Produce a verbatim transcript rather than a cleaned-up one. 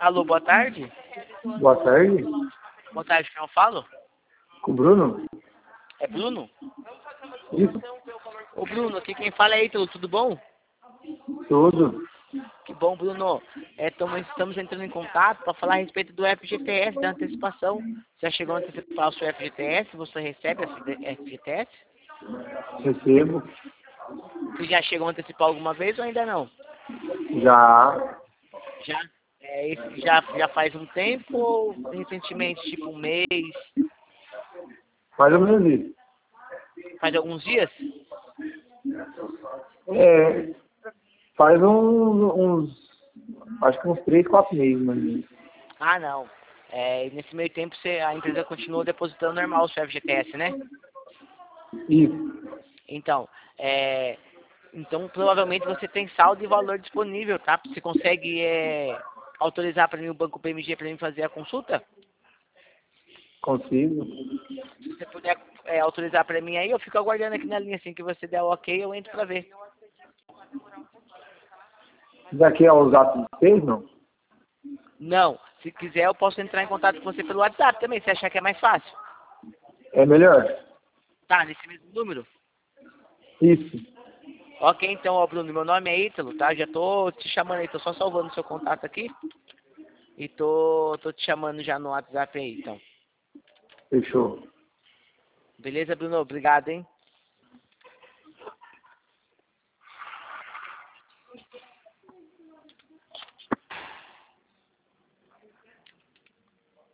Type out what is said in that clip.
Alô, boa tarde. Boa tarde. Boa tarde, quem eu falo? Com o Bruno? É Bruno? Isso. Ô Bruno, aqui quem fala é Ítalo, tudo bom? Tudo. Que bom, Bruno. É, tamo, estamos entrando em contato para falar a respeito do F G T S, da antecipação. Já chegou a antecipar o seu F G T S? Você recebe esse F G T S? Recebo. Você já chegou a antecipar alguma vez ou ainda não? Já. Já? É, esse já, já faz um tempo ou recentemente, tipo um mês? Mais ou menos isso. Faz alguns dias? É. Faz uns, uns. Acho que uns três, quatro meses, mas. Ah, não. É, nesse meio tempo você, a empresa continuou depositando normal o seu F G T S, né? Isso. Então, é, então provavelmente você tem saldo e valor disponível, tá? Você consegue é, autorizar para mim o Banco P M G para mim fazer a consulta? Consigo. Se você puder é, autorizar para mim aí, eu fico aguardando aqui na linha. Assim que você der o ok, eu entro para ver. Isso daqui é os atos de seis, não? Não, se quiser eu posso entrar em contato com você pelo WhatsApp também, se achar que é mais fácil. É melhor? Tá, nesse mesmo número? Isso. Ok, então, ó, Bruno, meu nome é Ítalo, tá? Já tô te chamando aí, tô só salvando o seu contato aqui. E tô, tô te chamando já no WhatsApp aí, então. Fechou. Beleza, Bruno? Obrigado, hein?